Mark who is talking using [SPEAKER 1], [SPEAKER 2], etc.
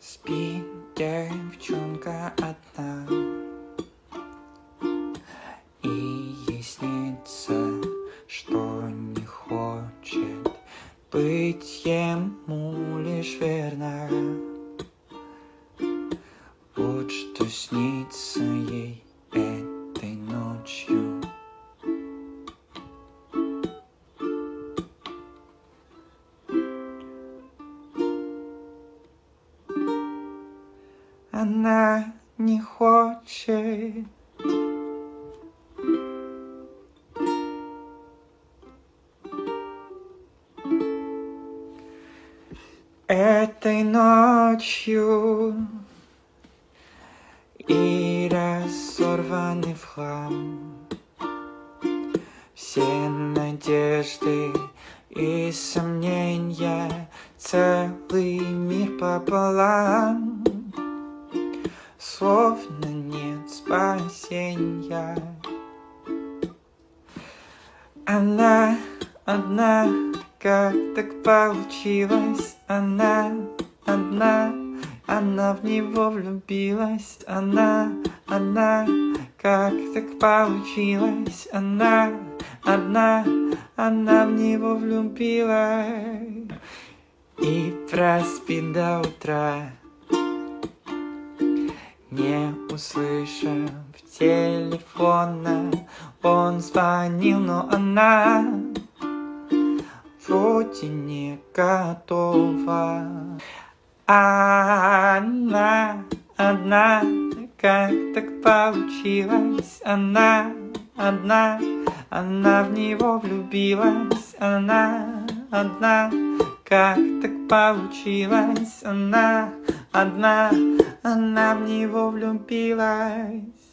[SPEAKER 1] Спит девчонка одна, и ей снится, что не хочет быть ему лишь верна. Вот что снится ей этой ночью. Она не хочет этой ночью, и разорваны в хлам все надежды и сомнения, целый мир пополам. Словно нет спасения. Она одна, как так получилось? Она одна, она в него влюбилась. Она одна, как так получилось? Она одна, она в него влюбилась. И проспит до утра, не услышав телефона. Он звонил, но она вроде не готова. Она одна, как так получилось? Она одна, она в него влюбилась. Она одна, как так получилось? Она одна, она в него влюбилась.